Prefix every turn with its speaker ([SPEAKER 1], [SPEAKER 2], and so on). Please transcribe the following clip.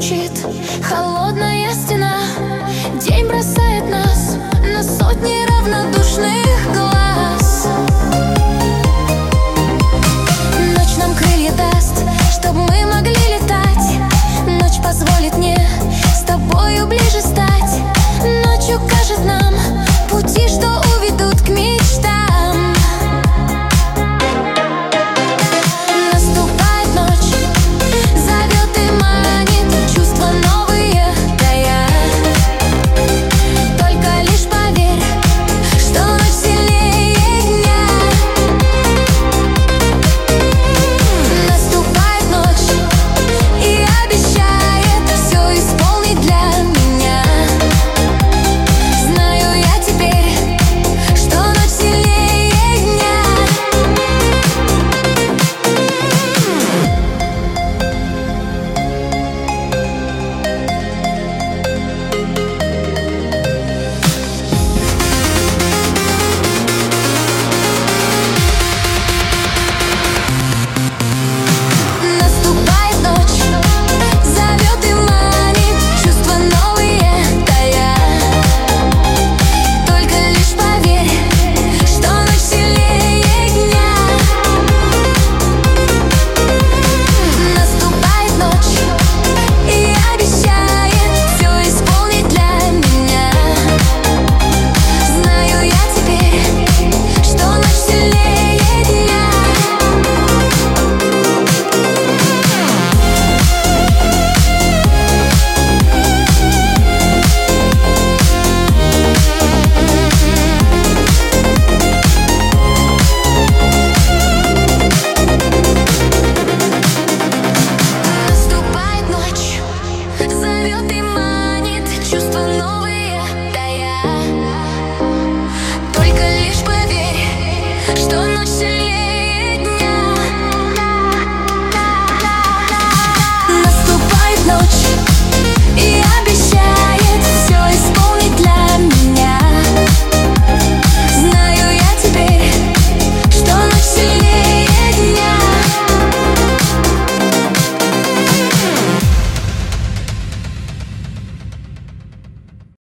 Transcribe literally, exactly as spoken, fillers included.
[SPEAKER 1] стучит холодная стена. День бросает нас на сотни равнодушных глаз. Ночь нам крылья даст, чтоб мы могли летать. Ночь позволит мне с тобою ближе стать. Ночь укажет нам пути, что уведут к мечтам. Наступает ночь, зовет и манит, чувства новые тая. Только лишь поверь, что ночь сильнее дня. Наступает ночь и обещает все исполнить для меня. Знаю я теперь, что ночь сильнее дня. Наступает ночь, зовет и манит, чувства новые тая. Только лишь поверь, что ночь сильнее дня. Наступает ночь и обещает все исполнить для меня. Знаю я теперь, что ночь сильнее дня. Наступает ночь, зовет и манит, чувства новые тая. Только лишь поверь, что ночь сильнее.